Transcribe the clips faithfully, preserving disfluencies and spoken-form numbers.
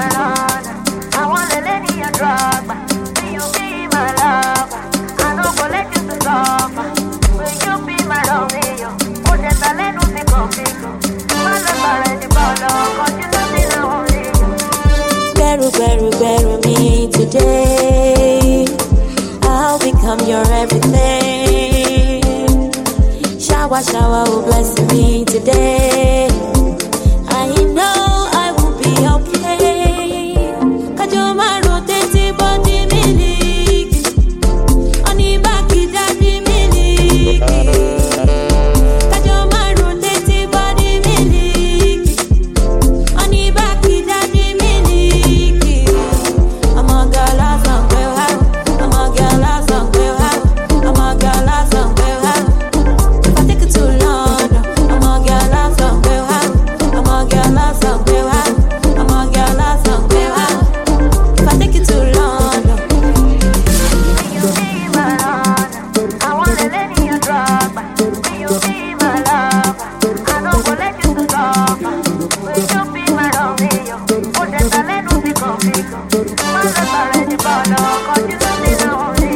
Better, better, better me today. I'll become your everything. Shower, shower will bless me today. I know I will be okay. Kajoma rotate body miliki. Oni baki daddy miliki. Kajoma rotate body miliki. Oni baki daddy miliki. I'm a gala somewhere. I'm a gala somewhere. I'm a gala somewhere. If I take it to London, I'm a gala somewhere. I'm a gala somewhere. I'm a gala somewhere. If I take it to London, you be my lover. I wanna let you drop. You be my lover. I don't go let you suffer. Will you be my lover? Oh, there's a little bit of it. My love already bought up. 'Cause you don't need no only.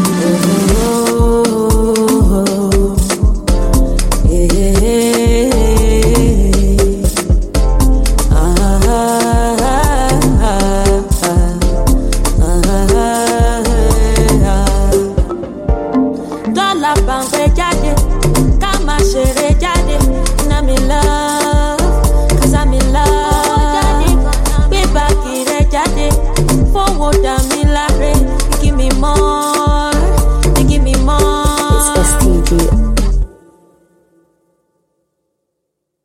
Dollar pound pe jáde, ká má ṣeré jáde. And I'm in love, 'cause I'm in love. Gbé báàgì rẹ̀ jáde, fowó dà mí